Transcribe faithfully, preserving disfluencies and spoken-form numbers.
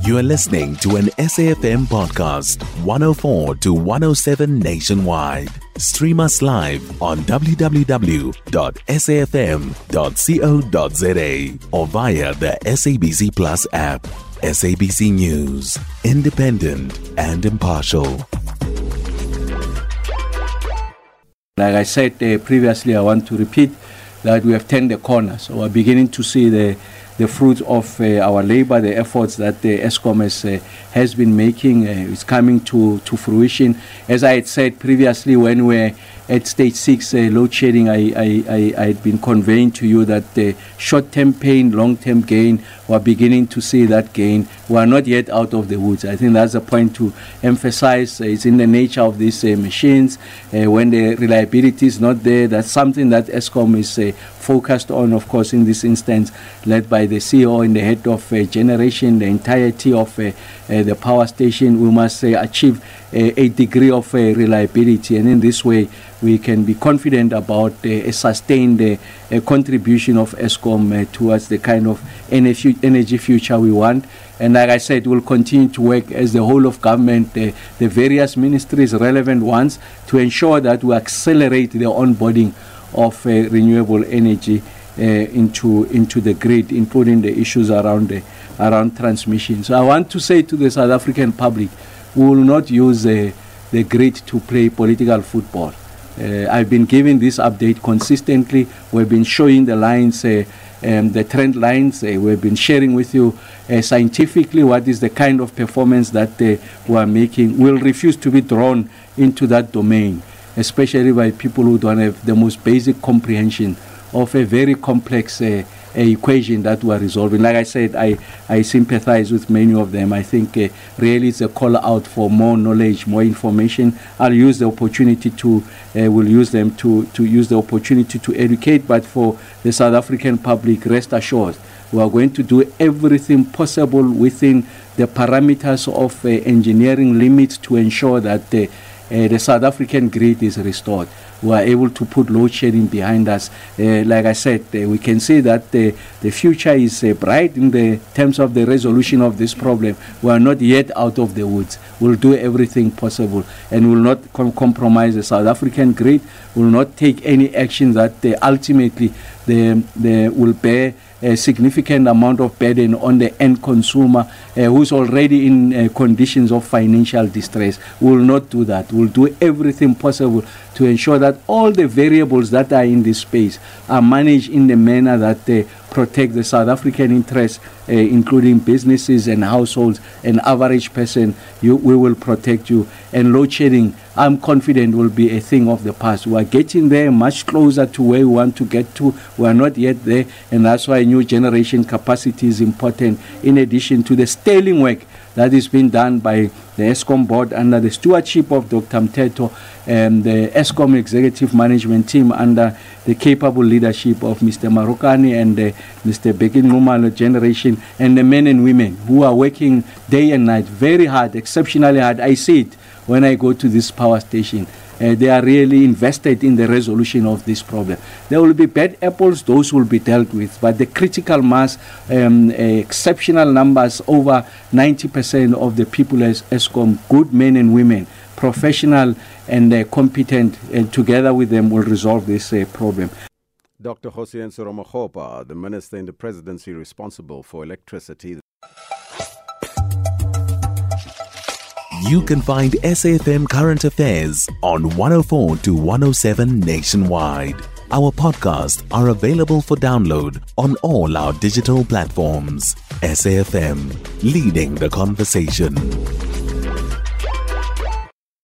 You are listening to an S A F M podcast, one oh four to one oh seven nationwide. Stream us live on w w w dot s a f m dot co dot z a or via the S A B C Plus app. S A B C News, independent and impartial. Like I said uh, previously, I want to repeat that we have turned the corner. So we're beginning to see the the fruits of uh, our labor, the efforts that the Eskom has, uh, has been making uh, is coming to, to fruition. As I had said previously, when we're at stage six uh, load shedding, I, I, I, I had been conveying to you that the short-term pain, long-term gain, we're beginning to see that gain. We are not yet out of the woods. I think that's a point to emphasize. Uh, it's in the nature of these uh, machines. Uh, when the reliability is not there, that's something that Eskom is uh, focused on, of course, in this instance, led by the C E O and the head of uh, generation, the entirety of uh, uh, the power station. We must uh, achieve uh, a degree of uh, reliability, and in this way we can be confident about uh, a sustained uh, uh, contribution of Eskom uh, towards the kind of energy, energy future we want. And like I said, we'll continue to work as the whole of government, uh, the various ministries, relevant ones, to ensure that we accelerate the onboarding of uh, renewable energy uh, into into the grid, including the issues around the, around transmission. So I want to say to the South African public, we will not use uh, the grid to play political football. Uh, I've been giving this update consistently. We've been showing the lines, uh, um, the trend lines. Uh, we've been sharing with you uh, scientifically what is the kind of performance that uh, we are making. We'll refuse to be drawn into that domain, especially by people who don't have the most basic comprehension of a very complex uh, equation that we are resolving. Like I said, I, I sympathize with many of them. I think uh, really it's a call out for more knowledge, more information. I'll use the opportunity to, uh, will use them to, to use the opportunity to educate, but for the South African public, rest assured, we are going to do everything possible within the parameters of uh, engineering limits to ensure that uh, Uh, the South African grid is restored. We are able to put load shedding behind us. Uh, like I said, uh, we can see that uh, the future is uh, bright in the terms of the resolution of this problem. We are not yet out of the woods. We'll do everything possible and will not com- compromise the South African grid. Will not take any action that uh, ultimately the, the will bear a significant amount of burden on the end consumer uh, who's already in uh, conditions of financial distress. We will not do that. We'll do everything possible to ensure that all the variables that are in this space are managed in the manner that uh, protect the South African interests, uh, including businesses and households and average person. You, we will protect you. And load shedding, I'm confident, will be a thing of the past. We are getting there much closer to where we want to get to. We are not yet there, and that's why new generation capacity is important, in addition to the sterling work that is being done by the Eskom board under the stewardship of Doctor Mteto and the Eskom executive management team under the capable leadership of Mister Marokani and uh, Mister Begin Ngumalo generation, and the men and women who are working day and night very hard, exceptionally hard. I see it when I go to this power station. Uh, they are really invested in the resolution of this problem. There will be bad apples, those will be dealt with, but the critical mass, um, uh, exceptional numbers, over ninety percent of the people as Eskom, good men and women, professional and uh, competent, and together with them will resolve this uh, problem. Doctor Kgosientsho Ramokgopa, the Minister in the Presidency responsible for electricity. You can find S A F M Current Affairs on one oh four to one oh seven nationwide. Our podcasts are available for download on all our digital platforms. S A F M, leading the conversation.